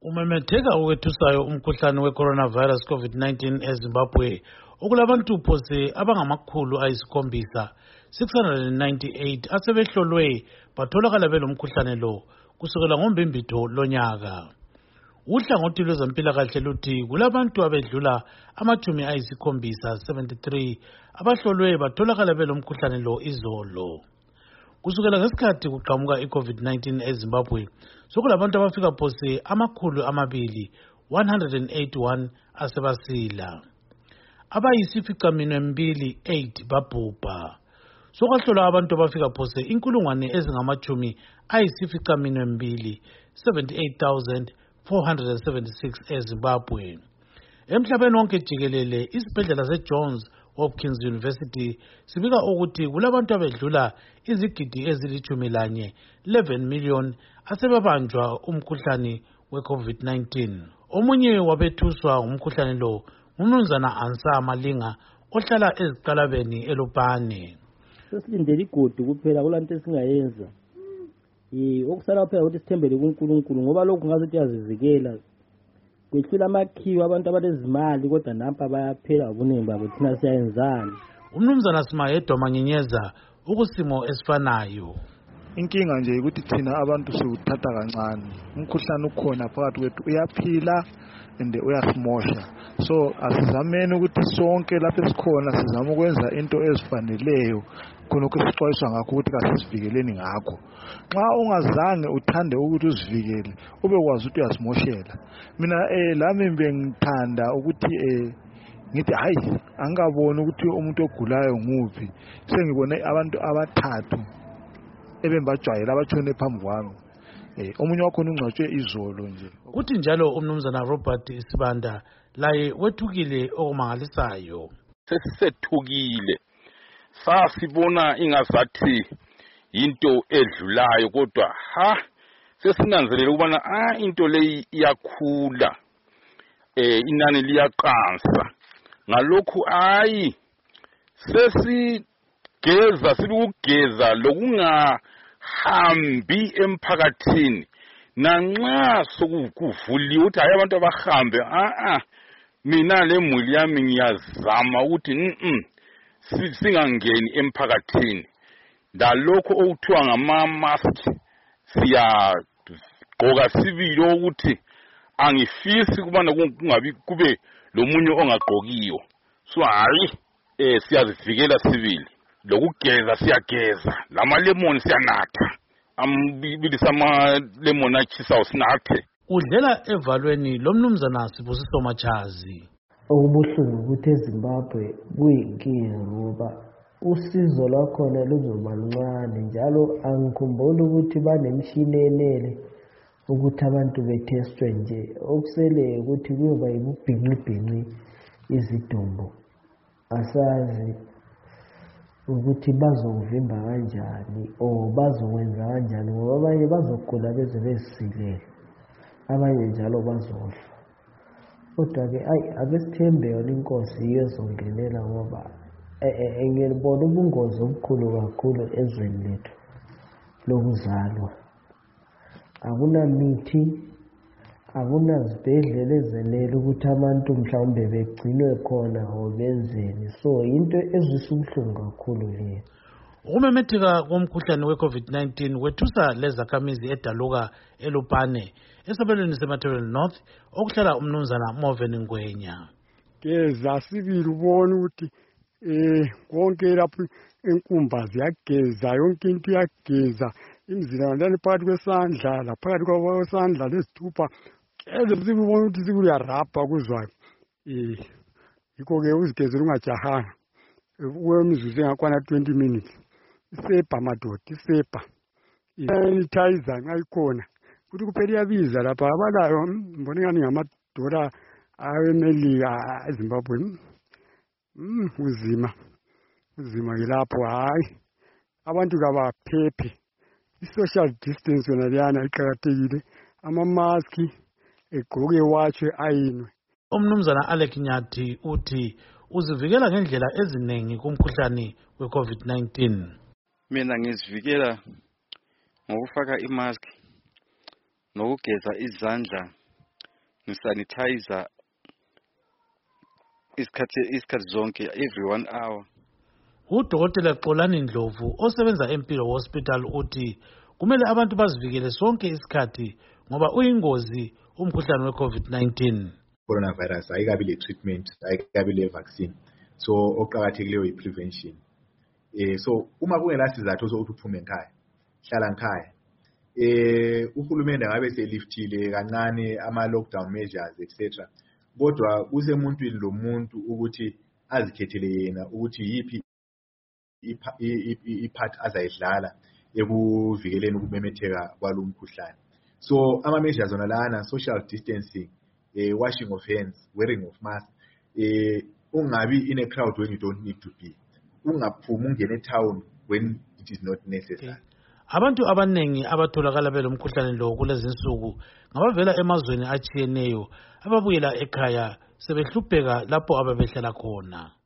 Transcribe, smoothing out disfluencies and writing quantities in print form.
Umemetheka ukwethusayo umkhuhlane we-coronavirus COVID-19 eZimbabwe okulabantu phose abangamakhulu ayisikhombisa 698 asebehlolwe batholakala belomkhuhlane lo kusukela ngoMbimbithi lonyaka. Uhlangothi lwezempilakahle luthi kulabantu abedlula amachumi ayisikhombisa 73 abahlolwe batholakala belomkhuhlane lo izolo. Kusukela ngesikhathi kuqhamuka i-COVID-19 eZimbabwe sokulabantu abafika phose amakhulu amabili 181 asebasila. Abayisificaminwembili 8 babhubha. Sokwahlolwa abantu abafika phose inkulungwane ezingamachumi ayisificaminwembili 78,476 eZimbabwe. Emhlabeni wonke jikelele isibhedlela seJohns Hopkins University sibika ukuthi kulabantu abedlula izigidi ezili11 million asebebanjwa umkhuhlane we-COVID-19. Omunye wabethuswa umkhuhlane lo uMnumzana Ansa Malinga ohlala eziqalabeni eLupane. Sesilindele igodi kuphela kulanto esingayenza. Okusala phela ukuthi sithembele kuNkulunkulu ngoba lokhu ngathi uyazivikela. Kwehlula amakhiwo abantu abalezimali kodwa napha bayaphela ubuningi babo thina siyayenzana. Umnumzana Simayedwa Manyenyeza ukusimo esifanayo. Inkinga nje ukuthi thina abantu sikuthatha kancane. Umkhuhlane ukhona phakathi kwethu uyaphila ende uyasimosha. So asizameni ukuthi sonke lapho esikhona sizama ukwenza into ezifaneleyo khonokho esixwayiswa ngakho ukuthi kasisivikeleni ngakho. Xa ungazange uthande ukuthi uzivikele ube kwazi ukuthi uyasimoshela. Mina lami bengithanda ukuthi ngithi hayi angaboni ukuthi umuntu ogulayo nguphi. Sengibone abantu abathathu ebembajwayela abatshone phambi kwami. Omunye wakho ungcwatshwe izolo nje. Kuthi njalo umnumzana Robert Sibanda laye wethukile okumangalisayo. Sesithukile. Sasibona ingazathi into edlulayo kodwa sesinanzelela ukubana into leyi iyakhula. Inani liyaqansa. Ngalokhu sesigeza sikugeza lokungahambi emphakathini. Nanxa sokuvuliwe ukuthi hayi abantu abahambe mina lemuli yami ngiyazama ukuthi singangeni emphakathini. Dalokho okuthiwa ngama-mask siyagqoka sibili ukuthi angifisi kubana kungabi kube lomunye ongagqokiyo. So siyazivikela sibili. Lokugeza siyageza, lamalemon siyanatha. Ambilisa amalemon achisayo sinathe. Udlela evalweni lomnumzana Sibusiso Machazi. Okubuhlungu ukuthi eZimbabwe kuyinkinga ngoba usizo lwakhona luzoba luncane njalo angikhumbuli ukuthi banemishini enele ukuthi abantu bethestwe nje. Okusele ukuthi kuyoba yibubhinqibhinqi izidumbu. Asazi ukuthi bazovimba kanjani bazokwenza kanjani ngoba abanye bazogula beze besilele abanye njalo bazofa. Kodwa-ke abesithembe yona inkosi iyo ezongenela ngoba ngibona ubungozi obukhulu kakhulu ezweni lethu lokuzalwa. Akunamithi, akunazibhedlela ezenele ukuthi abantu mhlawumbe begcinwe khona or benzeni. So into ezwisa ubuhlungu kakhulu leyo. Ukumemetheka komkhuhlane we-COVID-19 wethusa lezakhamizi eDaluka eLupane esabelweni seMatabele North okuhlala umnumzana Moven Ngwenya. Geza sibili ubona ukuthi konke lapho enkumba ziyageza yonke into iyageza imizila ndani phakathi kwesandla laphakathi kwesandla lesithupha sibona ukuthi sikuyarapha kuzwayo. Yikho-ke uzigezela ungajahanga kwemizuzu engakwana 20 minutes. Isepa madoda isepa sanitizer nxa ikhona ukuthi kuphela iyabiza lapha abalayo mbona ngani ngamadola awemelika eZimbabwe. Uzima yilapho hayi abantu kabaphephe. I-social distance yona leyana iqakathekile. Ama-maski egqoke watshwe ayinwe. Umnumzana Alec Nyathi uthi uzivikela ngendlela eziningi kumkhuhlane we-COVID-19. Mina ngizivikela ngokufaka imask nokugeza izandla ngisanitizer isikhathi zonke every 1 hour. Udokotela Xolani Ndlovu osebenza eMpilo Hospital uthi kumele abantu bazivikele sonke isikhathi ngoba uyingozi umkhuhlane we-COVID-19. Coronavirus ayikabi le treatment, ayikabi le vaccine. So okuqhakathekileyo yi-prevention. So uma kungela sizathu sokuthi uphume ekhaya, hlala ekhaya. Uhulumende ngabe seliftile kancane ama lockdown measures etc. Kodwa kusemuntwini lo muntu ukuthi azikhethele yena ukuthi yipi ipart azayidlala ekuvikeleni ukumemetheka kwalomkhuhlane. So ama measures onalana, social distancing, washing of hands, wearing of mask, ungabi in a crowd when you don't need to be. Ungaphumi ungene town when it is not necessary. Abantu abanengi abatholakala belomkhuhlane lo kulezinsuku ngabavela emazweni atshiyeneyo ababuyela ekhaya sebehlupheka lapho ababehlala khona.